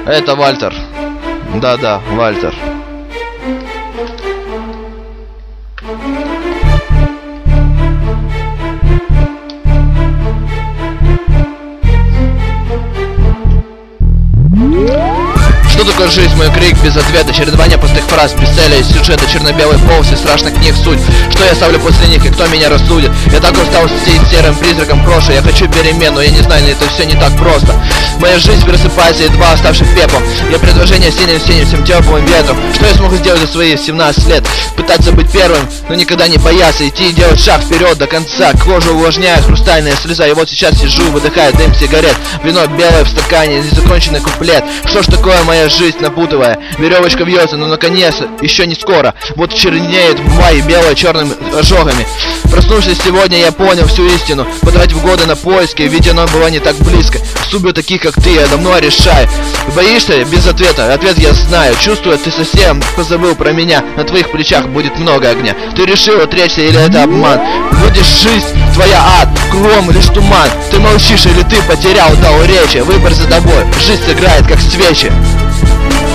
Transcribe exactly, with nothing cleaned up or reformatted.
Это Вальтер. Да-да, Вальтер. Что такое жизнь, мой крик без ответа, чередование пустых фраз, без цели, сюжета, черно-белый полосы, страшных книг суть. Что я оставлю после них и кто меня рассудит? Я так устал сидеть серым призраком прошлого. Я хочу перемен, но я не знаю, это все не так просто. Моя жизнь просыпается, едва оставшись пеплом. Я предложение синим синим всем теплым ветром. Что я смогу сделать за свои семнадцать лет? Пытаться быть первым, но никогда не бояться идти и делать шаг вперед до конца. Кожу увлажняет хрустальная слеза. И вот сейчас сижу, выдыхаю дым сигарет. Вино белое в стакане, незаконченный куплет. Что ж такое моя жизнь напутывая? Веревочка вьется, но наконец, еще не скоро. Вот чернеет в мае белое черными ожогами. Проснувшись сегодня, я понял всю истину. Потратив годы на поиски, ведь оно было не так близко. Судьбы таких, как ты, я давно решаю. Боишься? Без ответа. Ответ я знаю. Чувствую, ты совсем позабыл про меня. На твоих плечах будет много огня. Ты решил отречься или это обман? Будешь жизнь, твоя ад, кругом лишь туман. Ты молчишь или ты потерял дар речи? Выбор за тобой, жизнь сыграет как свечи.